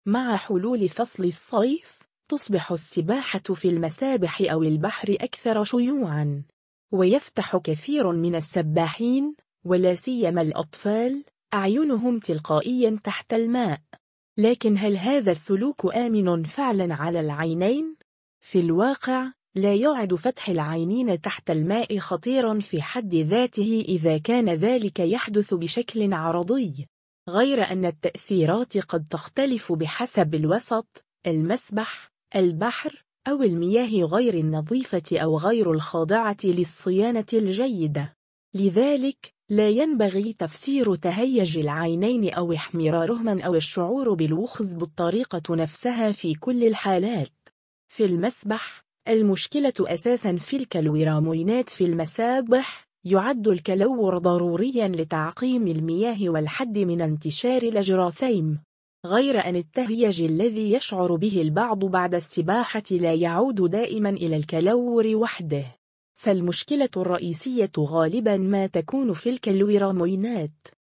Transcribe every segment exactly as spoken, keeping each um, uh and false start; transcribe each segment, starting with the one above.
مع حلول فصل الصيف تصبح السباحة في المسابح أو البحر أكثر شيوعاً، ويفتح كثير من السباحين ولا سيما الأطفال أعينهم تلقائياً تحت الماء. لكن هل هذا السلوك آمن فعلاً على العينين؟ في الواقع لا يعد فتح العينين تحت الماء خطيراً في حد ذاته إذا كان ذلك يحدث بشكل عرضي، غير أن التأثيرات قد تختلف بحسب الوسط، المسبح، البحر، أو المياه غير النظيفة أو غير الخاضعة للصيانة الجيدة. لذلك لا ينبغي تفسير تهيج العينين أو احمرارهما أو الشعور بالوخز بالطريقة نفسها في كل الحالات. في المسبح المشكلة أساساً في الكالوراموينات. في المسابح يعد الكلور ضرورياً لتعقيم المياه والحد من انتشار الأجراثيم، غير أن التهيج الذي يشعر به البعض بعد السباحة لا يعود دائماً إلى الكلور وحده، فالمشكلة الرئيسية غالباً ما تكون في الكالوراموينات،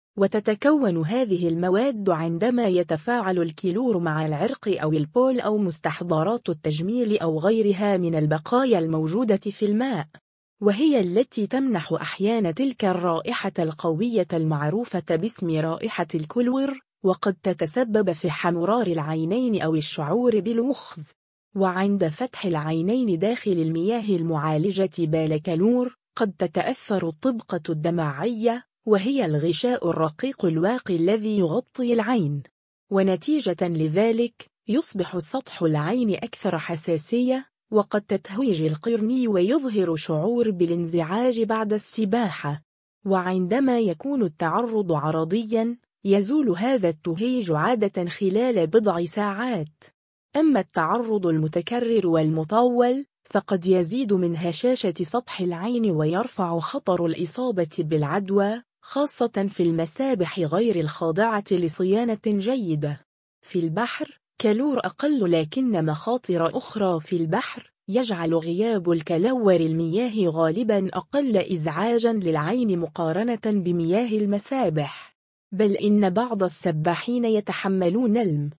وتتكون هذه المواد عندما يتفاعل الكلور مع العرق أو البول أو مستحضرات التجميل أو غيرها من البقايا الموجودة في الماء، وهي التي تمنح أحيانا تلك الرائحة القوية المعروفة باسم رائحة الكلور، وقد تتسبب في حمرار العينين أو الشعور بالوخز. وعند فتح العينين داخل المياه المعالجة بالكالور قد تتأثر الطبقة الدمعية، وهي الغشاء الرقيق الواقي الذي يغطي العين، ونتيجة لذلك يصبح سطح العين أكثر حساسية، وقد تتهيج القرني ويظهر شعور بالانزعاج بعد السباحة. وعندما يكون التعرض عرضياً يزول هذا التهيج عادة خلال بضع ساعات، أما التعرض المتكرر والمطول فقد يزيد من هشاشة سطح العين ويرفع خطر الإصابة بالعدوى، خاصة في المسابح غير الخاضعة لصيانة جيدة. في البحر كالور أقل، لكن مخاطر أخرى في البحر يجعل غياب الكلور المياه غالباً أقل إزعاجاً للعين مقارنة بمياه المسابح، بل إن بعض السباحين يتحملون الم